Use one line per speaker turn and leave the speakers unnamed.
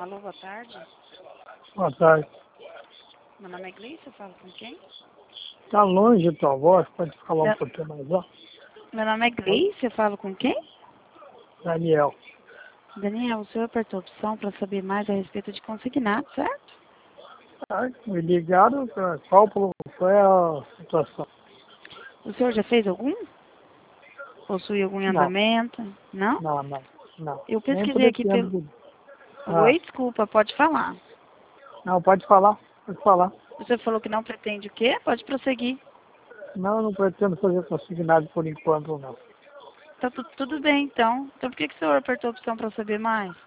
Alô, boa tarde.
Boa tarde.
Meu nome é Gleice, eu falo com quem?
Tá longe a tua voz, pode falar um pouquinho mais alto?
Meu nome é Gleice, eu falo com quem?
Daniel.
Daniel, o senhor apertou a opção para saber mais a respeito de consignado, certo?
Me ligaram para qual é a situação?
O senhor já fez algum? Possui algum em
Não,
andamento? Não?
não.
Eu
Nem
pesquisei aqui
pretendo.
pelo...
Ah,
Oi, desculpa, pode falar.
não, pode falar, pode falar.
Você falou que não pretende o quê? Pode prosseguir.
Não pretendo fazer consignado por enquanto, não.
Tá tudo bem, então. Então por que o senhor apertou a opção para saber mais?